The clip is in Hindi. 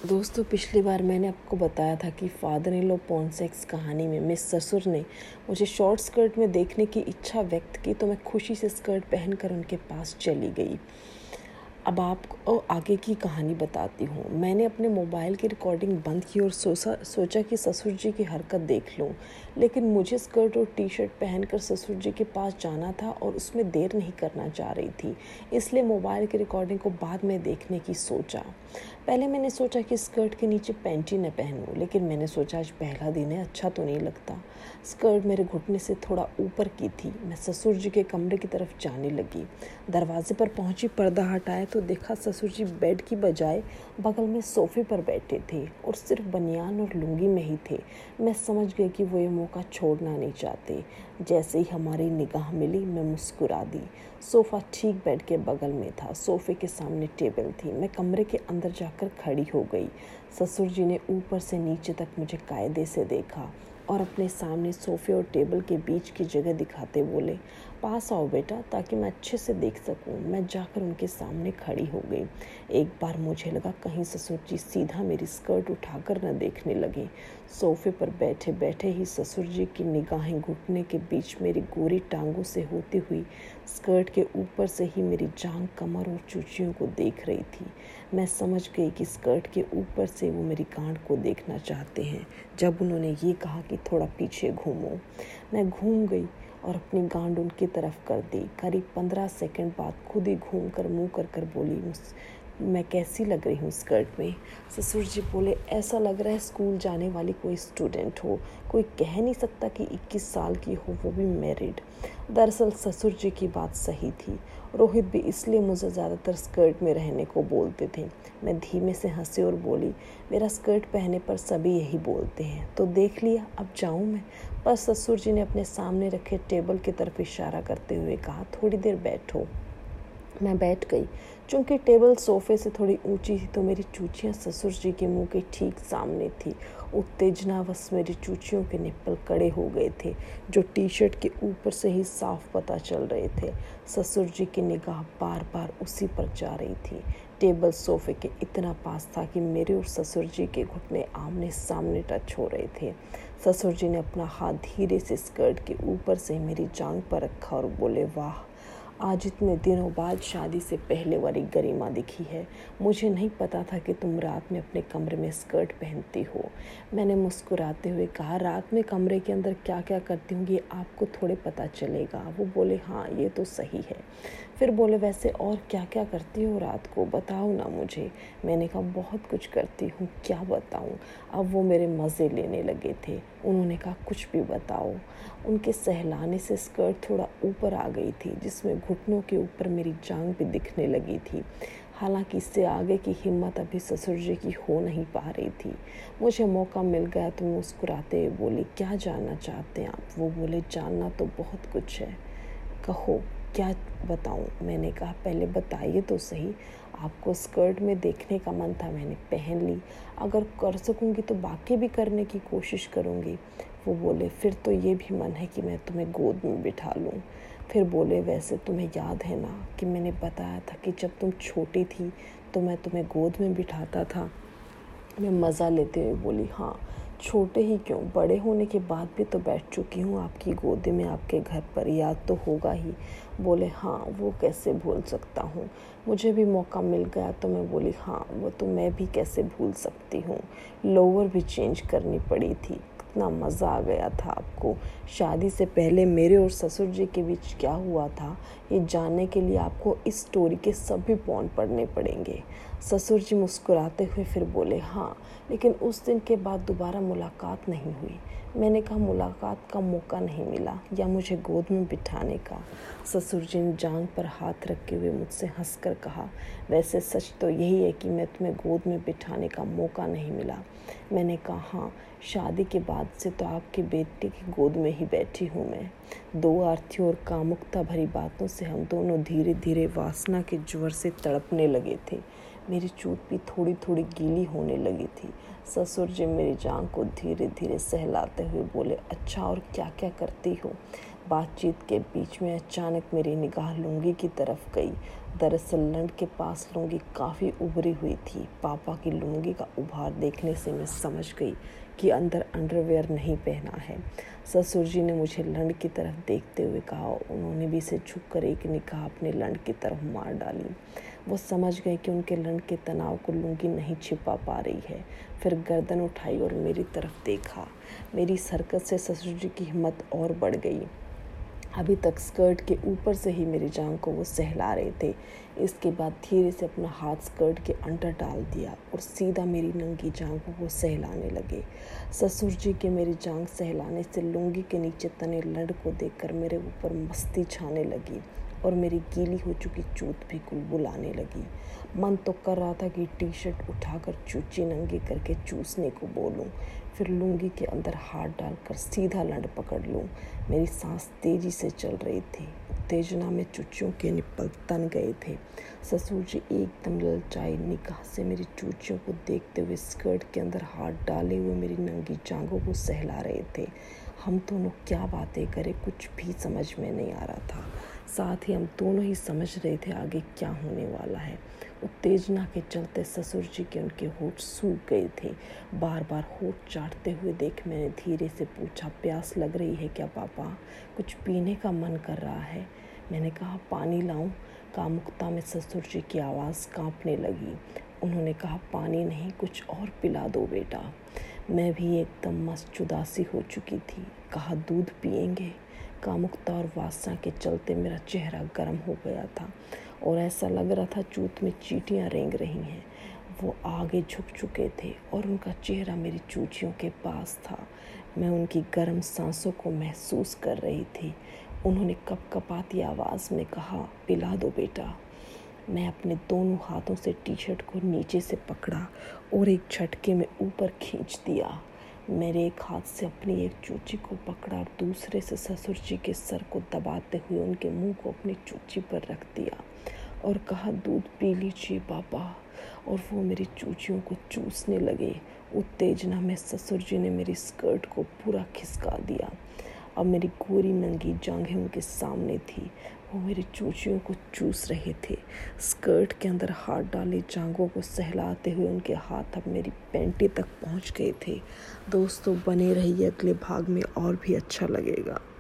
दोस्तों, पिछली बार मैंने आपको बताया था कि father in law porn sex कहानी में मिस ससुर ने मुझे शॉर्ट स्कर्ट में देखने की इच्छा व्यक्त की, तो मैं खुशी से स्कर्ट पहनकर उनके पास चली गई। अब आपको आगे की कहानी बताती हूँ। मैंने अपने मोबाइल की रिकॉर्डिंग बंद की और सोचा कि ससुर जी की हरकत देख लूँ, लेकिन मुझे स्कर्ट और टी शर्ट पहनकर ससुर जी के पास जाना था और उसमें देर नहीं करना चाह रही थी, इसलिए मोबाइल की रिकॉर्डिंग को बाद में देखने की सोचा। पहले मैंने सोचा कि स्कर्ट के नीचे पैंटी न पहनूं, लेकिन मैंने सोचा आज पहला दिन है, अच्छा तो नहीं लगता। स्कर्ट मेरे घुटने से थोड़ा ऊपर की थी। मैं ससुर जी के कमरे की तरफ जाने लगी। दरवाजे पर पहुंची, पर्दा हटाया तो देखा ससुर जी बेड की बजाय बगल में सोफे पर बैठे थे और सिर्फ बनियान और लुंगी में ही थे। मैं समझ गई कि वो ये मौका छोड़ना नहीं चाहते। जैसे ही हमारी निगाह मिली, मैं मुस्कुरा दी। सोफ़ा ठीक बेड के बगल में था। सोफ़े के सामने टेबल थी। मैं कमरे के अंदर जाकर खड़ी हो गई। ससुर जी ने ऊपर से नीचे तक मुझे कायदे से देखा और अपने सामने सोफ़े और टेबल के बीच की जगह दिखाते बोले, पास आओ बेटा, ताकि मैं अच्छे से देख सकूं। मैं जाकर उनके सामने खड़ी हो गई। एक बार मुझे लगा कहीं ससुर जी सीधा मेरी स्कर्ट उठाकर न देखने लगे। सोफे पर बैठे बैठे ही ससुर जी की निगाहें घुटने के बीच मेरी गोरी टांगों से होती हुई स्कर्ट के ऊपर से ही मेरी जांघ, कमर और चूचियों को देख रही थी। मैं समझ गई कि स्कर्ट के ऊपर से वो मेरी गांड को देखना चाहते हैं। जब उन्होंने ये कहा कि थोड़ा पीछे घूमो, मैं घूम गई और अपनी गांड उनकी तरफ कर दी। करीब 15 सेकंड बाद खुद ही घूम कर मुँह कर बोली, मैं कैसी लग रही हूँ स्कर्ट में? ससुर जी बोले, ऐसा लग रहा है स्कूल जाने वाली कोई स्टूडेंट हो। कोई कह नहीं सकता कि 21 साल की हो, वो भी मैरिड। दरअसल ससुर जी की बात सही थी। रोहित भी इसलिए मुझे ज़्यादातर स्कर्ट में रहने को बोलते थे। मैं धीमे से हंसी और बोली, मेरा स्कर्ट पहनने पर सभी यही बोलते हैं, तो देख लिया, अब जाऊँ मैं? पर ससुर जी ने अपने सामने रखे टेबल की तरफ इशारा करते हुए कहा, थोड़ी देर बैठो। मैं बैठ गई। चूंकि टेबल सोफे से थोड़ी ऊंची थी, तो मेरी चूचियाँ ससुर जी के मुंह के ठीक सामने थी। उत्तेजनावश मेरी चूचियों के निप्पल कड़े हो गए थे, जो टी शर्ट के ऊपर से ही साफ पता चल रहे थे। ससुर जी की निगाह बार बार उसी पर जा रही थी। टेबल सोफे के इतना पास था कि मेरे और ससुर जी के घुटने आमने सामने टच हो रहे थे। ससुर जी ने अपना हाथ धीरे से स्कर्ट के ऊपर से मेरी जांघ पर रखा और बोले, वाह, आज इतने दिनों बाद शादी से पहले वाली गरिमा दिखी है। मुझे नहीं पता था कि तुम रात में अपने कमरे में स्कर्ट पहनती हो। मैंने मुस्कुराते हुए कहा, रात में कमरे के अंदर क्या क्या करती हूँ ये आपको थोड़े पता चलेगा। वो बोले, हाँ ये तो सही है। फिर बोले, वैसे और क्या क्या करती हो रात को, बताओ ना मुझे। मैंने कहा, बहुत कुछ करती हूँ, क्या बताऊँ। अब वो मेरे मज़े लेने लगे थे। उन्होंने कहा, कुछ भी बताओ। उनके सहलाने से स्कर्ट थोड़ा ऊपर आ गई थी, जिसमें घुटनों के ऊपर मेरी जांघ भी दिखने लगी थी। हालांकि इससे आगे की हिम्मत अभी ससुर जी की हो नहीं पा रही थी। मुझे मौका मिल गया तो मुस्कुराते हुए बोली, क्या जानना चाहते हैं आप? वो बोले, जानना तो बहुत कुछ है, कहो क्या बताऊं? मैंने कहा, पहले बताइए तो सही। आपको स्कर्ट में देखने का मन था, मैंने पहन ली। अगर कर सकूंगी तो बाकी भी करने की कोशिश करूंगी। वो बोले, फिर तो ये भी मन है कि मैं तुम्हें गोद में बिठा लूं। फिर बोले, वैसे तुम्हें याद है ना कि मैंने बताया था कि जब तुम छोटी थी तो मैं तुम्हें गोद में बिठाता था? मैं मज़ा लेते हुए बोली, हाँ, छोटे ही क्यों, बड़े होने के बाद भी तो बैठ चुकी हूँ आपकी गोदी में, आपके घर पर, याद तो होगा ही। बोले, हाँ, वो कैसे भूल सकता हूँ। मुझे भी मौका मिल गया तो मैं बोली, हाँ, वो तो मैं भी कैसे भूल सकती हूँ। लोअर भी चेंज करनी पड़ी थी। कितना मज़ा आ गया था आपको। शादी से पहले मेरे और ससुर जी के बीच क्या हुआ था, ये जानने के लिए आपको इस स्टोरी के सभी पॉइंट पढ़ने पड़ेंगे। ससुर जी मुस्कुराते हुए फिर बोले, हाँ, लेकिन उस दिन के बाद दोबारा मुलाकात नहीं हुई। मैंने कहा, मुलाकात का मौका नहीं मिला या मुझे गोद में बिठाने का? ससुर जी ने जांघ पर हाथ रखे हुए मुझसे हंसकर कहा, वैसे सच तो यही है कि मैं तुम्हें गोद में बिठाने का मौका नहीं मिला। मैंने कहा, हाँ, शादी के बाद से तो आपके बेटे की गोद में ही बैठी हूँ मैं। दो आर्थियों और कामुकता भरी बातों से हम दोनों धीरे धीरे वासना के ज्वर से तड़पने लगे थे। मेरी चूत भी थोड़ी थोड़ी गीली होने लगी थी। ससुर जी मेरी जांघ को धीरे धीरे सहलाते हुए बोले, अच्छा, और क्या क्या करती हो? बातचीत के बीच में अचानक मेरी निगाह लुंगी की तरफ गई। दरअसल लंड के पास लुंगी काफ़ी उभरी हुई थी। पापा की लुंगी का उभार देखने से मैं समझ गई कि अंदर अंडरवेयर नहीं पहना है। ससुर जी ने मुझे लंड की तरफ देखते हुए कहा। उन्होंने भी इसे झुककर एक निगाह अपने लंड की तरफ मार डाली। वो समझ गए कि उनके लंड के तनाव को लुंगी नहीं छिपा पा रही है। फिर गर्दन उठाई और मेरी तरफ देखा। मेरी इस हरकत से ससुर जी की हिम्मत और बढ़ गई। अभी तक स्कर्ट के ऊपर से ही मेरी जांघ को वो सहला रहे थे। इसके बाद धीरे से अपना हाथ स्कर्ट के अंदर डाल दिया और सीधा मेरी नंगी जांघों को सहलाने लगे। ससुर जी के मेरी जांघ सहलाने से लुंगी के नीचे तने लड़ को देखकर मेरे ऊपर मस्ती छाने लगी और मेरी गीली हो चुकी चूत भी कुलबुलाने लगी। मन तो कर रहा था कि टी शर्ट उठाकर चूची नंगी करके चूसने को बोलूं, फिर लुंगी के अंदर हाथ डालकर सीधा लड़ पकड़ लूं। मेरी सांस तेजी से चल रही थी। उत्तेजना में चूचियों के निप्पल तन गए थे। ससुर जी एकदम ललचाई निगाह से मेरी चूचियों को देखते हुए स्कर्ट के अंदर हाथ डाले हुए मेरी नंगी जांघों को सहला रहे थे। हम दोनों क्या बातें करें कुछ भी समझ में नहीं आ रहा था। साथ ही हम दोनों ही समझ रहे थे आगे क्या होने वाला है। उत्तेजना के चलते ससुर जी के उनके होठ सूख गए थे। बार बार होठ चाटते हुए देख मैंने धीरे से पूछा, प्यास लग रही है क्या पापा? कुछ पीने का मन कर रहा है। मैंने कहा, पानी लाऊं? कामुकता में ससुर जी की आवाज़ कांपने लगी। उन्होंने कहा, पानी नहीं, कुछ और पिला दो बेटा। मैं भी एकदम मस्त उदासी हो चुकी थी। कहा, दूध पिएंगे? कामुकता और वासना के चलते मेरा चेहरा गर्म हो गया था और ऐसा लग रहा था चूत में चींटियां रेंग रही हैं। वो आगे झुक चुके थे और उनका चेहरा मेरी चूचियों के पास था। मैं उनकी गर्म सांसों को महसूस कर रही थी। उन्होंने कपकपाती आवाज़ में कहा, पिला दो बेटा। मैं अपने दोनों हाथों से टी शर्ट को नीचे से पकड़ा और एक झटके में ऊपर खींच दिया। मेरे एक हाथ से अपनी एक चूची को पकड़ा और दूसरे से ससुर जी के सर को दबाते हुए उनके मुंह को अपनी चूची पर रख दिया और कहा, दूध पी लीजिए पापा। और वो मेरी चूचियों को चूसने लगे। उत्तेजना में ससुर जी ने मेरी स्कर्ट को पूरा खिसका दिया। अब मेरी गोरी नंगी जांघें उनके सामने थी। वो मेरी चूचियों को चूस रहे थे। स्कर्ट के अंदर हाथ डाले जांघों को सहलाते हुए उनके हाथ अब मेरी पैंटी तक पहुंच गए थे। दोस्तों, बने रहिए, अगले भाग में और भी अच्छा लगेगा।